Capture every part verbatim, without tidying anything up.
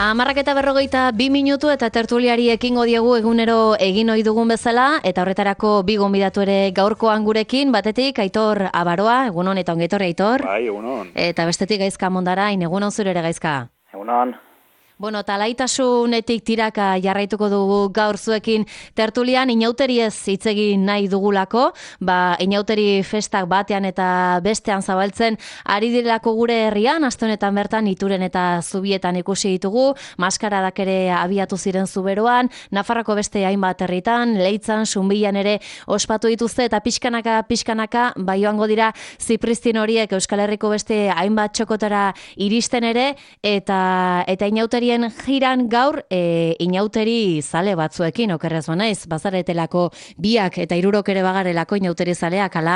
Hamarrak eta berrogeita bi minutu eta tertuliari ekingo diegu egunero egin ohi dugun bezala, eta horretarako bi gonbidatu ere gaurkoan gurekin, batetik Aitor Abaroa, egunon eta ongetorri Aitor. Bai, egunon. Eta bestetik Gaizka Mondarain, egunon zure ere Gaizka. Egunon. Bueno, talaitasunetik tiraka jarraituko dugu gaur zuekin tertulian, inauteriez hitz egin nahi dugulako, ba, inauteri festak batean eta bestean zabaltzen ari direlako gure herrian, aste honetan bertan Ituren eta Zubietan ikusi ditugu, maskaradak ere abiatu ziren Zuberoan, Nafarroko beste hainbat herritan, Leitzan, Sunbilan ere ospatu dituzte, eta pixkanaka, pixkanaka, ba joango dira Zipristin horiek Euskal Herriko beste hainbat txokotara iristen ere, eta, eta inauteri jiran gaur e, inauteri zale batzuekin, okerrez banaiz, bazaretelako biak eta hirurok ere bagarelako inauteri zaleak, ala?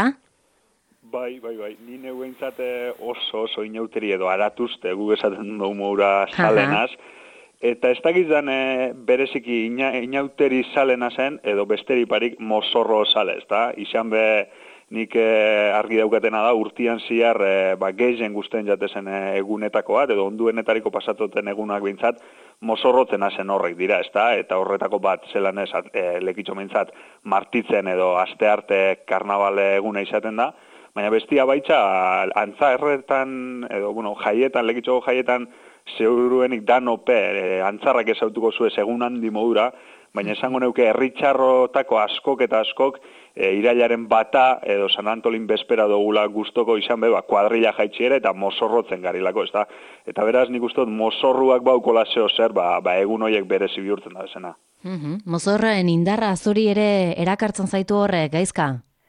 Bai, bai, bai, ni neuentzate oso oso inauteri edo aratuzte, gu esaten dugu moura zalenaz, eta ez dakizan e, bereziki ina, inauteri zalena zen, edo besteri parik mozorro zale, ez da? Izan be, nik eh, argi daukatena da, urtian ziar eh, ba, gehien guztien jatezen eh, egunetako bat, edo onduenetariko pasatoten egunak bintzat, mozorrotzen hazen horrek dira, ez da? Eta horretako bat zelan ez, eh, lekitxo bintzat, martitzen edo aste arte karnabale eguna izaten da, baina bestia baitza, antza erretan, edo, bueno, jaietan, lekitxo jaietan, zeuruenik danope, eh, antzarrak ezautuko zuez egun handi modura, baina esango neuke herritxarrotako askok eta askok, E, irailaren bata edo San Antolin bespera dugula gustoko izan be, ba, kuadrilla jaitxiera eta mozorrotzen garilako, ez da? Eta beraz nik ustot mozorruak baukola zeo zer, ba, ba egun horiek berezi bihurtzen da esena. Mm-hmm. Mozorroen indarra zuri ere erakartzen zaitu horrek, Gaizka?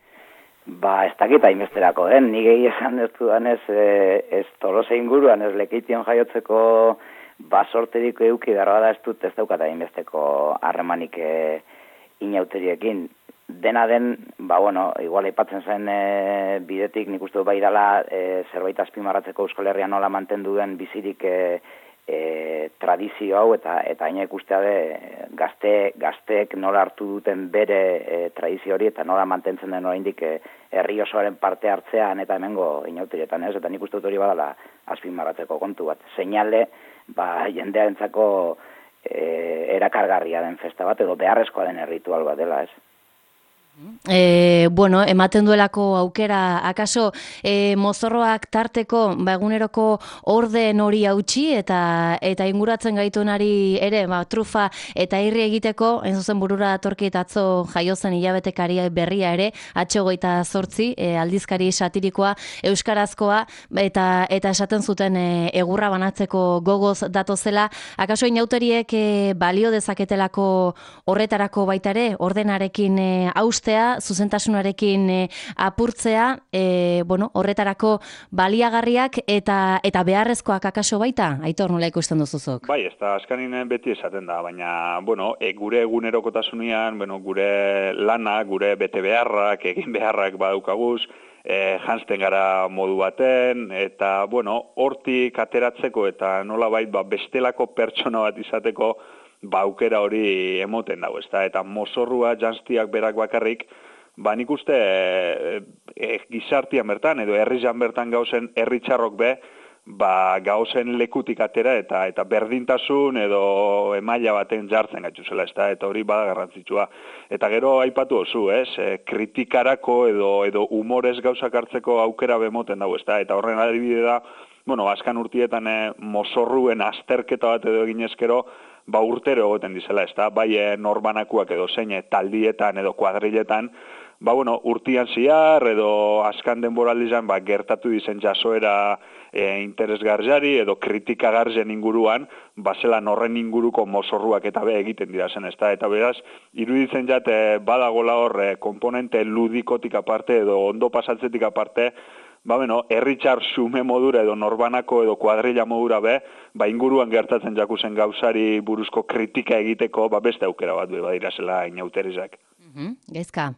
Ba, ez dakit hainbesterako, den, nik egi esan ez dudanez, ez Tolosa inguruan, ez Lekeition jaiotzeko basorterik euki darra da ez dut ez daukat hainbesteko harremanik e, inauteriekin. Dena den, ba, bueno, igual aipatzen zen e, bidetik, nik uste dut bai dala e, zerbait azpimarratzeko Euskal Herrian nola mantendu den bizirik e, e, tradizio hau, eta eta haina ikustea de gazte, gazteek nola hartu duten bere e, tradizio hori, eta nola mantentzen den oraindik e, herri osoaren parte hartzean eta hemengo inauterietan, ez? Eta nik uste dut hori badala azpimarratzeko kontu bat. Seinale, ba, jendearentzako e, erakargarria den festa bat, edo beharrezkoa den ritual bat dela, ez? E, bueno, ematen duelako aukera, akaso e, mozorroak tarteko ba, eguneroko orden hori hautsi eta eta inguratzen gaitunari ere ba, trufa eta irri egiteko, hain zuzen burura datorkit atzo jaiozen hilabetekari berria ere, atxogoita zortzi, e, aldizkari satirikoa, euskarazkoa, eta eta esaten zuten e, egurra banatzeko gogoz datozela, akaso inauteriek e, balio dezaketelako horretarako baita ere, ordenarekin e, hauste zuzentasunarekin e, apurtzea, e, bueno, horretarako baliagarriak eta eta beharrezkoak akaso baita, Aitor, nola ikusten duzuzok? Bai, ez da, azkanin beti esaten da, baina, bueno, e, gure egunerokotasunean, bueno, gure lana, gure bete beharrak, egin beharrak badaukaguz, e, janzten gara modu baten, eta, bueno, hortik ateratzeko eta nolabait ba, bestelako pertsona bat izateko, ba, aukera hori emoten dago, ezta? Eta mozorrua janztiak berak bakarrik, ba, nik uste e, e, gizartian bertan, edo herrizan bertan gauzen herritxarrok be, ba, gauzen lekutik atera eta eta berdintasun edo emaila baten jartzen gaituzela, ezta? Eta hori bada garrantzitsua. Eta gero aipatu oso, ez? E, kritikarako edo edo humorez gauzak hartzeko aukera bemoten dago, ezta? Eta horren adibide da, bueno, azkan urtietan e, mozorruen azterketa bat edo egin ezkero, ba urtero egoten dizela, ez da, bai e, norbanakuak edo zein taldietan edo kuadriletan, ba bueno, urtian ziar edo azkan denboraldizan ba, gertatu dizen jasoera e, interesgarriari edo kritikagarzen inguruan, ba zelan horren inguruko mozorruak eta be egiten dira zen, ez da, eta beraz, iruditzen jate badagola hor e, komponente ludikotik aparte edo ondo pasatzetik aparte, ba, bueno, herritxar xume modura edo norbanako edo kuadrilla modura be, ba, inguruan gertatzen jakuzen gauzari buruzko kritika egiteko, ba, beste aukera bat be, badira zela inauterizak. Mm-hmm. Gaizka?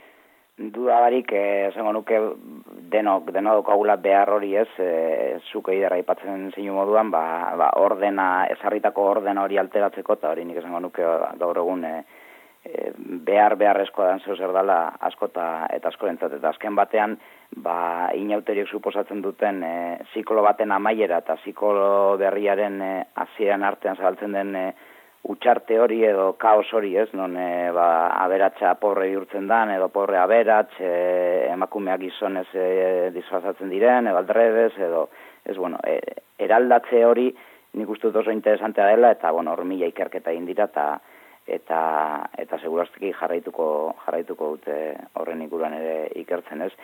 Duda barik, esango nuke denok, denok daukagula behar hori ez, e, zuke idarra aipatzen zeinu moduan, ba, ba, ordena, ezarritako ordena hori alteratzeko, eta hori nik esango nuke gaur egun e, e, behar beharrezkoa dan zeu zer dala asko eta, eta askorentzat, eta azken batean, ba, inauteriek suposatzen duten e, ziklo baten amaiera eta ziklo berriaren e, hasieran artean zabaltzen den e, utxarte hori edo kaos hori, ez, non e, ba, aberatsa porre bihurtzen dan, edo porre aberats, e, emakumeak gizonez e, disfrazatzen diren, edo aldrebez, edo, ez, bueno, e, eraldatze hori nik uste dut oso interesantea dela, eta, bueno, hor mila ikerketa egin dira, eta eta eta segurazki jarraituko jarraituko dute horren inguruan ere ikertzen, ez.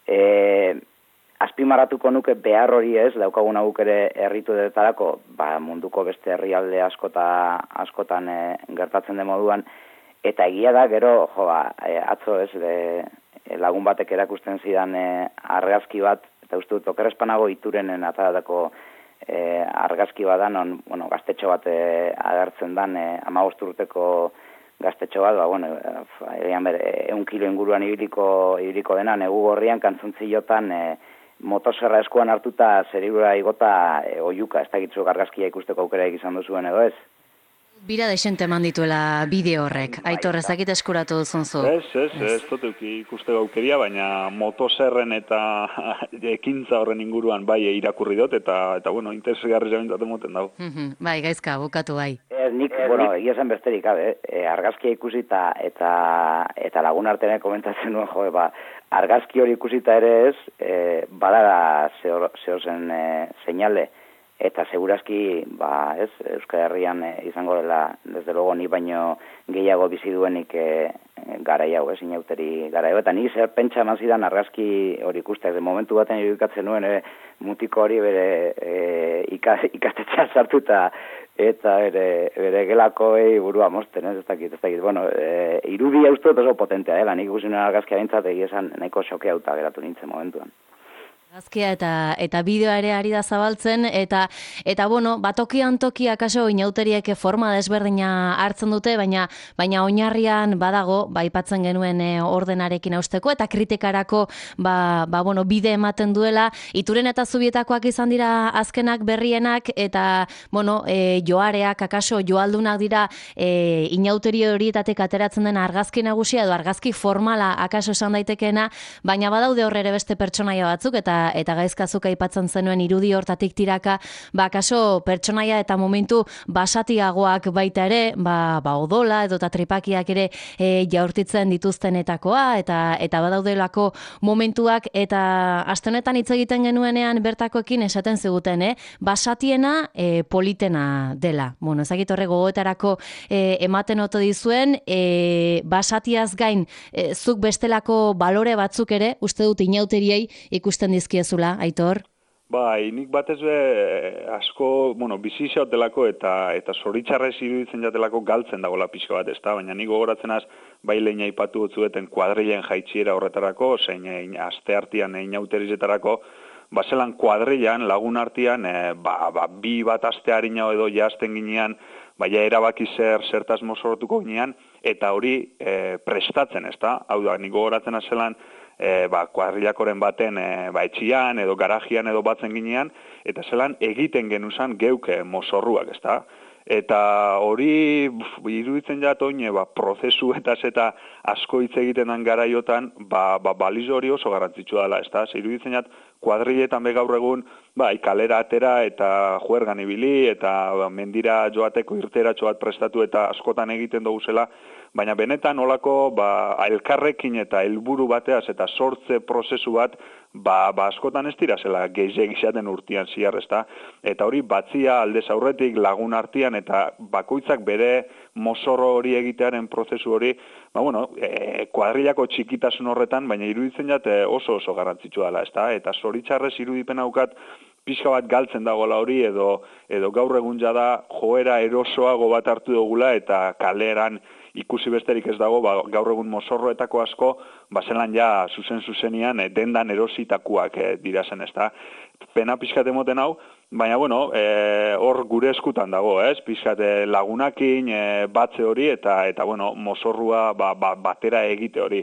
E, azpimarratuko nuke behar hori ez, daukagun guk ere herritu detarako, ba, munduko beste herrialde askota, askotan e, gertatzen den moduan, eta egia da, gero, jo, ba, e, atzo ez, de, lagun batek erakusten zidan e, argazki bat, eta uste dut okerrespanago iturenen ataratako e, argazki bat da, non, bueno, gaztetxo bat e, agertzen dan, e, hamabost urteko gaztetxo bat, ba, bueno, egian ber, eun kilo inguruan ibiliko, ibiliko dena, negu gorrian, kantzontziotan, e, motoserra eskuan hartuta zeribura igota e, oiuka, ez dakitzu argazkia ikusteko aukera izan duzuen edo ez? Bira desente eman dituela bideo horrek, Aitor, ezakit eskuratu duzun zu. Ez, ez, ez, dut ikusteko aukeria, baina motoserren eta ekintza horren inguruan bai irakurri dut, eta, eta bueno, interesgarri jabintzat emoten dago. Bai, gaizka, bukatu bai. Ez, nik, bueno, egia zen besterik, gabe, e, argazkia ikusita eta, eta lagun artean komentatzen duen, jo, ba, argazki hori ikusita ere ez, e, badara zehor, zehor zen e, seinale, eta segurazki, ba, ez, Euskal Herrian e, izango dela, desde luego, ni baino gehiago bizi duenik e, garai hau, ez, inauteri garai hau, eta ni zer pentsa eman zidan argazki hori ikustea, de momentu baten irudikatzen nuen, e, mutiko hori bere e, ikastetxea sartuta, eta bere, bere gelakoei burua mozten, ez, ez dakit, ez dakit, bueno, e, irudia uste oso potentea, dela, nik ikusi nuen argazkia bintzat, egia esan nahiko xokeuta geratu nintzen momentuan. Argazkia eta eta bideoa ere ari da zabaltzen, eta eta bueno, batokian toki akaso inauteriek forma desberdina hartzen dute, baina baina oinarrian badago, ba aipatzen genuen e, ordenarekin hausteko eta kritikarako ba, ba bueno, bide ematen duela, Ituren eta Zubietakoak izan dira azkenak berrienak, eta bueno, e, joareak akaso joaldunak dira e, inauteri horietatik ateratzen den argazki nagusia edo argazki formala akaso esan daitekeena, baina badaude horre ere beste pertsonaia batzuk, eta eta gaizkazuk aipatzen zenuen irudi hortatik tiraka, ba kaso pertsonaia eta momentu basatiagoak baita ere, ba, ba odola edo eta tripakiak ere e, jaurtitzen dituztenetakoa, eta eta badaudelako momentuak, eta aste honetan hitz egiten genuenean bertakoekin esaten ziguten, eh? Basatiena e, politena dela. Bueno, ezagit horre gogoetarako e, ematen oto dizuen, e, basatiaz gain e, zuk bestelako balore batzuk ere, uste dut inauteriei ikusten dizkiezula, Aitor? Bai, nik batez be asko, bueno, bizi delako eta eta zoritxarrez iruditzen jatelako galtzen dagoela pixka bat, ezta? Baina nik gogoratzen az, bai lehen aipatu gotzueten kuadrilen jaitxiera horretarako, zein aste artean inauterizetarako, bazelan kuadrilan lagun artean, e, ba, ba, bi bat aste harina edo jazten ginean, baina erabaki zer, zertaz mozortuko ginean, eta hori e, prestatzen, ezta? Hau da, nik gogoratzen azelan, E, ba, kuadrilakoren baten e, ba, etxian edo garajian edo batzen ginean, eta zelan egiten genuzan geuke mozorruak, ezta? Eta hori buf, iruditzen jat oine, ba, prozesuetaz eta asko hitz egiten den garaiotan, ba, ba, balizo hori oso garrantzitsua dela, ezta? Zer iruditzen jat kuadriletan be gaur egun, ba, kalera atera eta juergan ibili, eta ba, mendira joateko irteratxo bat prestatu eta askotan egiten dugu zela, baina benetan olako ba, elkarrekin eta helburu bateaz eta sortze prozesu bat ba, ba askotan ez dira zela gehiagik izaten urtean ziar, ezta? Eta hori batzia aldez aurretik lagun artean eta bakoitzak bere mozorro hori egitearen prozesu hori, ba bueno, e, kuadrilako txikitasun horretan, baina iruditzen jat oso oso garrantzitsua dela, ezta? Eta zoritxarrez irudipen haukat pixka bat galtzen dagoela hori, edo, edo gaur egun jada joera erosoago bat hartu dugula eta kaleran ikusi besterik ez dago, ba, gaur egun mozorroetako asko, bazelan ja zuzen-zuzenian e, dendan erositakuak e, dirazen, ezta? Pena pixkat emoten hau, baina bueno, e, hor gure eskutan dago, ez? Pixkat lagunakin e, batze hori eta eta bueno, mozorrua ba, ba, batera egite hori.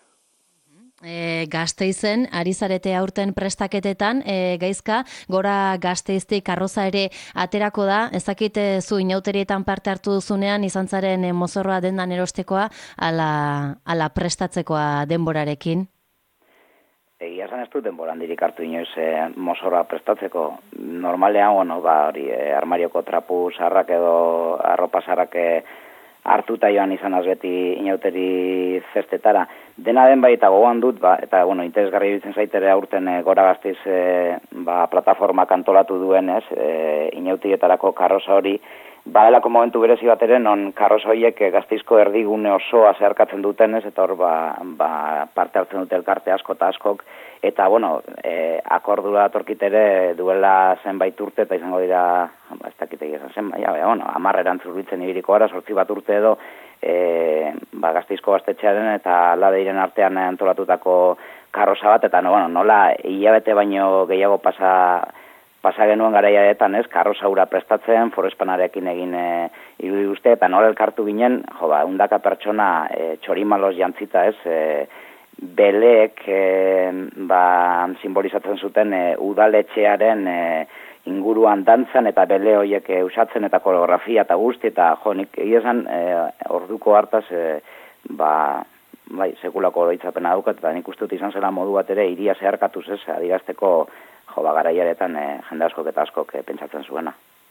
E, Gasteizen, ari zarete aurten prestaketetan, e, gaizka, gora Gasteiztik arroza ere aterako da, ezakit zu inauterietan parte hartu duzunean, izan zaren e, mozorroa dendan erostekoa, ala, ala prestatzekoa denborarekin? egia esan ez dut denboran dirik hartu inoiz e, mozorra prestatzeko. Normalean, bueno, ba, hori, e, armarioko trapu sarrak edo arropa sarrak e, hartuta joan izan azbeti inauteri festetara. Dena den bai eta gogoan dut, ba, eta bueno, interesgarri iruditzen zaitere aurten e, Gora Gasteiz e, ba, plataformak antolatu duenez, e, inauterietarako karroza hori, badalako momentu berezi bat ere, non karroza horiek Gasteizko erdigune osoa zeharkatzen dutenez, eta hor ba, ba, parte hartzen dute elkarte asko eta askok, eta bueno, e, akordura atorkitere duela zenbait urte, eta izango dira, ba, ez dakit egizan zen, ja, ja, bueno, amarreran zurbitzen ibiriko gara, sortzi bat urte edo, e, ba, Gasteizko gaztetxearen eta Ladeiren artean antolatutako karroza bat, eta no, bueno, nola hilabete baino gehiago pasa pasa genuen garaiaetan, ez, karroza hura prestatzen, forespanarekin egin e, irudi uste, eta nola elkartu ginen, jo, ba, undaka pertsona e, txorimalos jantzita, ez, e, beleek e, ba, simbolizatzen zuten e, udaletxearen e, inguruan dantzan eta bele horiek e, usatzen eta koreografia eta guzti, eta jo, nik egizan e, orduko hartaz, e, ba, bai, sekulako oroitzapena daukat, eta nik uste dut izan zela modu bat ere, iria zeharkatuz, ez, adirazteko jo, ba, garaiaretan e, jende askok eta askok e, pentsatzen zuena.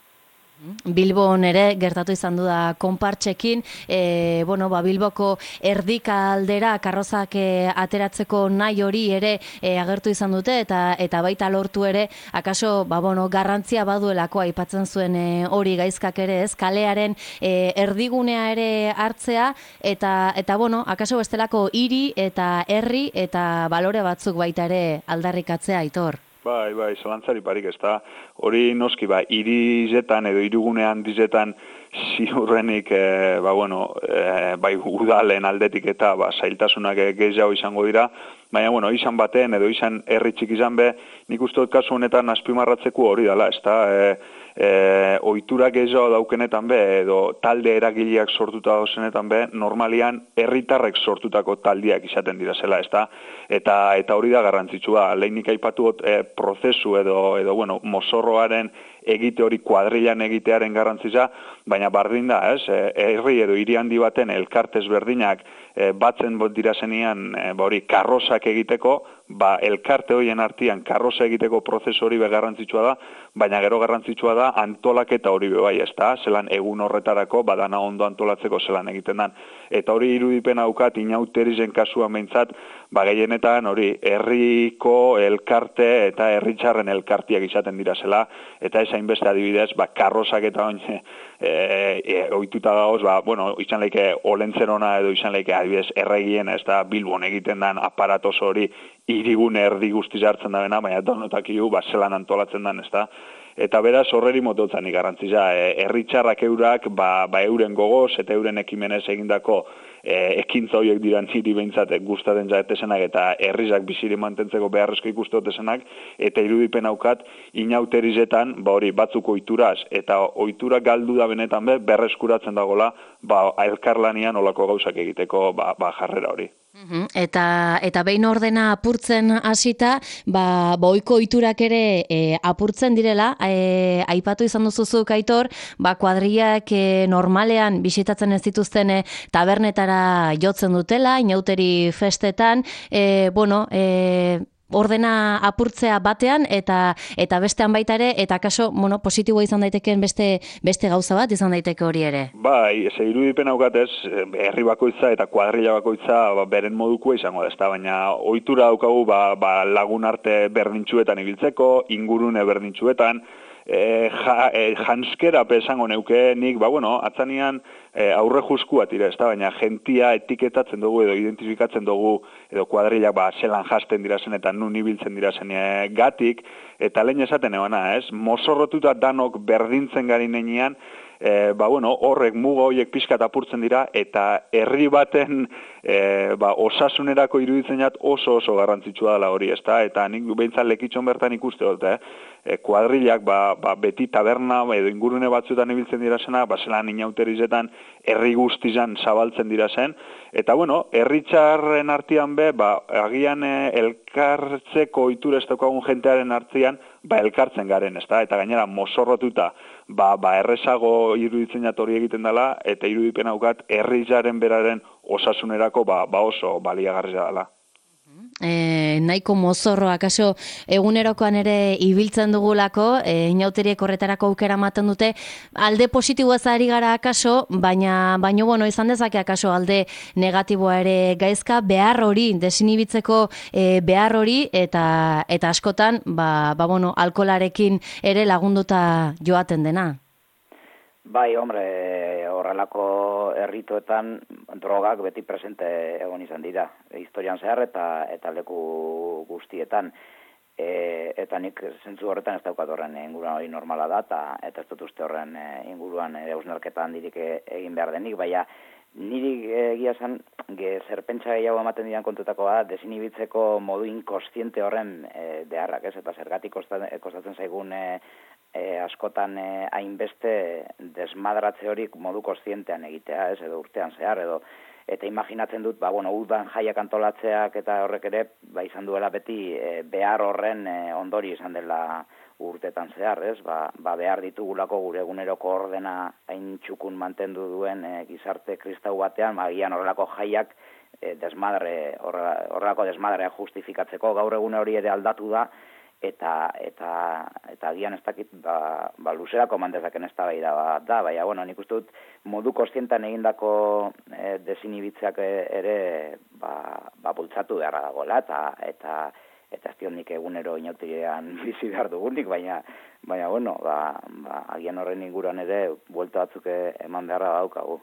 Bilbon ere gertatu izan du da konpartxekin, e, bueno, ba, Bilboko erdika aldera karrozak e, ateratzeko nahi hori ere e, agertu izan dute, eta eta baita lortu ere, akaso ba, bueno, garrantzia baduelako aipatzen zuen e, hori gaizkak ere, ez, kalearen e, erdigunea ere hartzea, eta, eta bueno, akaso bestelako hiri eta herri eta balore batzuk baita ere aldarrikatzea, Aitor. Bai, bai, zalantzari parik ez da. Hori noski, ba, irizetan edo irigunean dizetan ziurrenik, e, ba, bueno, e, bai, udalen aldetik eta, ba, zailtasunak gehiago izango dira, baina, bueno, izan baten edo izan herritxik izan be, nik uste dut kasu honetan azpimarratzeko hori dela, ez da, e, e, ohitura gehiago daukenetan be, edo talde eragileak sortuta dauzenetan be, normalian herritarrek sortutako taldiak izaten dira zela, ez da, eta, eta hori da garrantzitsua, lehenik aipatu e, prozesu edo, edo, bueno, mozorroaren egite hori kuadrilan egitearen garrantzitza, baina bardin da, ez, herri edo hiri handi baten elkartez berdinak e, batzen dira zenian e, ba hori karrozak egiteko, ba elkarte horien artean karroza egiteko prozesu hori be garrantzitsua da, baina gero garrantzitsua da antolaketa hori be bai, ezta? Zelan egun horretarako badana ondo antolatzeko zelan egiten dan. Eta hori irudipen daukat Inauterizen kasuan behintzat, ba gehienetan hori herriko elkarte eta herritxarren elkartiak izaten dira zela, eta ez hainbeste adibidez, ba karrozak eta oin e, e, ohituta dagoz, ba, bueno, izan leike Olentzerona edo izan leike adibidez erregien, ez da Bilbon egiten dan aparatos hori hirigune erdi guztiz hartzen da bena, baina donotakiu, ba, zelan antolatzen dan, ez da. Eta beraz horreri mototzani garrantzia, herritxarrak e, eurak, ba, ba euren gogoz eta euren ekimenez egindako e, ekintza horiek dira niri behintzat gustatzen jaetesenak eta herrizak biziri mantentzeko beharrezko ikuste otesenak, eta irudipen aukat Inauterizetan, ba hori batzuk ohituraz, eta ohitura galdu da benetan be, berreskuratzen dagola, ba, elkarlanian olako gauzak egiteko ba, ba jarrera hori. Eta eta behin ordena apurtzen hasita, ba boiko ohiturak ere e, apurtzen direla, e, aipatu izan duzuzuk Aitor, ba kuadrillak e, normalean bisitatzen ez dituzten e, tabernetara jotzen dutela, Inauteri festetan, e, bueno, e, ordena apurtzea batean eta eta bestean baita ere, eta kaso, bueno, positiboa izan daitekeen beste beste gauza bat izan daiteke hori ere. Bai, ze irudipen aukatez, herri bakoitza eta kuadrilla bakoitza ba, beren modukoa izango da, ezta, baina ohitura daukagu ba, ba, lagun arte berdintsuetan ibiltzeko, ingurune berdintsuetan, E, ja, e, janskera esango neuke nik, ba bueno, atzanian e, aurre juskua tira, ez da, baina gentia etiketatzen dugu edo identifikatzen dugu edo kuadrillak ba, zelan jasten dirazen eta nun ibiltzen dirazen e, gatik, eta lehen esaten ebana, ez, mozorrotuta danok berdintzen gari nenean, E, ba, bueno, horrek muga horiek pixkat apurtzen dira, eta herri baten e, ba, osasunerako iruditzen jat oso oso garrantzitsua dela hori, ezta? Eta nik behintzat lekitxon bertan ikuste dut, eh? E, kuadrillak ba, ba, beti taberna edo ingurune batzuetan ibiltzen dira zena, ba, zelan Inauterizetan herri guztizan zabaltzen dira zen, eta bueno, herritxarren artean be, ba, agian e, elkartzeko ohitura ez daukagun jentearen artean, ba, elkartzen garen, ezta? Eta gainera mozorrotuta, ba, ba errezago iruditzen jatori egiten dela, eta irudipen aukat herritzaren beraren osasunerako ba, ba oso baliagarria dela. E, nahiko mozorro, akaso egunerokoan ere ibiltzen dugulako, e, inauteriek horretarako aukera ematen dute, alde positiboa ari gara akaso, baina, baina bueno, izan dezake akaso alde negatiboa ere gaizka, behar hori, desinibitzeko e, behar hori, eta eta askotan, ba, ba bueno, alkolarekin ere lagunduta joaten dena. Bai, hombre, horrelako herritoetan drogak beti presente egon izan dira, historian zehar eta eta leku guztietan. E, eta nik zentzu horretan ez daukat horren inguruan hori normala da, eta, eta ez dut uste horren inguruan ere hausnarketa handirik egin behar denik, baina niri egia zen, ge, zer pentsa gehiago ematen dian kontutakoa, desinibitzeko modu inkostiente horren e, beharrak, ez? Eta zergatik kostatzen zaigun e, E, askotan e, hainbeste desmadratze horik modu kontzientean egitea, ez, edo urtean zehar, edo eta imaginatzen dut, ba, bueno, udan jaiak antolatzeak eta horrek ere, ba, izan duela beti e, behar horren e, ondori izan dela urtetan zehar, ez, ba, ba behar ditugulako gure eguneroko ordena hain txukun mantendu duen e, gizarte kristau batean, ba, gian horrelako jaiak e, desmadre, horrelako desmadrea justifikatzeko, gaur egune hori ere aldatu da, eta eta eta agian ez dakit ba, ba luzerako mandezaken eztabaida bat da, baina bueno, nik uste dut modu kontzientean egindako e, desinibitzeak ere ba ba bultzatu beharra dagoela eta eta eta ez nik egunero inautirian bizi behar dugunik, baina baina bueno, ba, ba agian horren inguruan ere buelta batzuk eman beharra daukagu.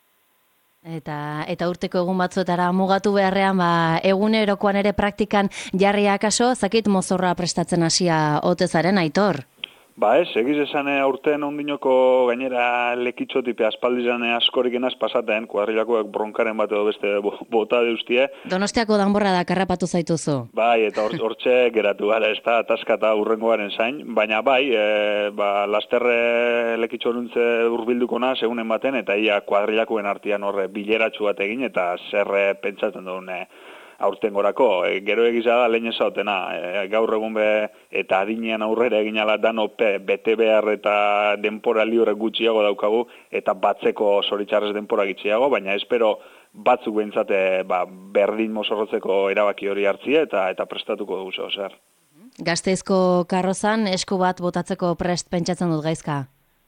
Eta eta urteko egun batzuetara mugatu beharrean, ba, egunerokoan ere praktikan jarri akaso, zakit mozorra prestatzen hasia ote zaren, Aitor? Ba ez, egiz esan aurten ondinoko gainera lekitxotipe aspaldizan askorik enaz pasaten, kuadrilakoak bronkaren bat edo beste bota deustie. Donostiako danborra da karrapatu zaituzu. Bai, eta hortxe geratu gara, ez da, ataskata urrengoaren zain, baina bai, e, ba, lasterre lekitxoruntze urbilduko naz egunen baten, eta ia kuadrilakoen artean horre bileratxu bat egin, eta zerre pentsatzen duen aurten gorako, e, gero egiza da lehen ezautena, e, gaur egun be, eta adinean aurrera egin ala dano pe, bete behar eta denpora libre gutxiago daukagu, eta batzeko zoritxarrez denpora gitxiago, baina espero batzuk behintzate ba, berdin mozorrotzeko erabaki hori hartzia, eta eta prestatuko dugu zer. Gasteizko karrozan esku bat botatzeko prest pentsatzen dut gaizka?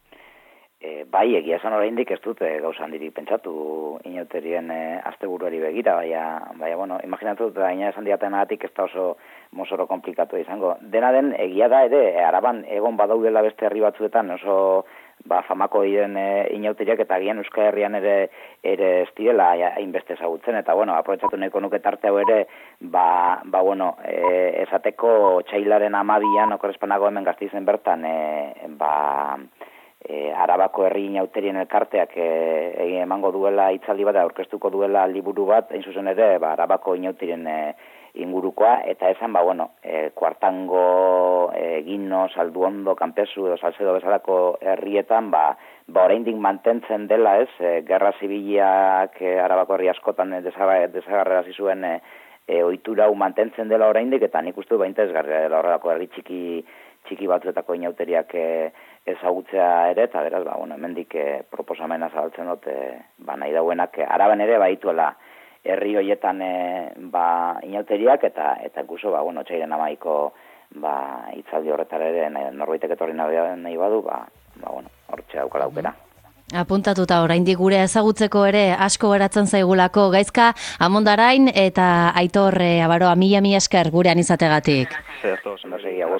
E, bai, egia esan oraindik ez dut e, gauza handirik pentsatu inauterien e, asteburuari begira, baina, baina, bueno, imaginatu dut, baina esan diatenatik ez da oso mozoro komplikatu izango. Dena den, egia da ere, e, araban egon badaudela beste herri batzuetan oso ba, famako diren e, inauteriak eta agian Euskal Herrian ere ere ez direla hainbeste ezagutzen, eta, bueno, aprobetxatu nahiko nuke tarte hau ere, ba, ba bueno, e, esateko txailaren amabian, okorrespanago hemen Gasteizen bertan, e, ba, E, Arabako herri inauterien elkarteak e, egin emango duela hitzaldi bat, aurkeztuko duela liburu bat, hain zuzen ere, ba, Arabako inauterien e, ingurukoa, eta esan, ba, bueno, e, Kuartango, e, Gino, Salduondo, Kanpezu edo Salcedo bezalako herrietan, ba, ba oraindik mantentzen dela, ez, e, gerra zibiliak e, Arabako herri askotan e, desagarrera zizuen e, e, ohitura hau mantentzen dela oraindik, eta nik uste du bainta ezgarria dela horrelako herri txiki txiki batzuetako inauteriak e, ezagutzea ere, eta beraz, ba, bueno, hemendik e, proposamena zabaltzen dut, e, ba, nahi dauenak, e, Araban ere baituela herri horietan e, ba, inauteriak, eta eta guzo, ba, bueno, txairen amaiko ba, hitzaldi horretara ere, norbaitek etorri nahi badu, ba, ba, bueno, hortxe daukala aukera. Apuntatuta oraindik gure ezagutzeko ere asko geratzen zaigulako gaizka Amondarain eta Aitor Abaroa, mila mila esker gurean izategatik. Zerto, ondo segi, agur.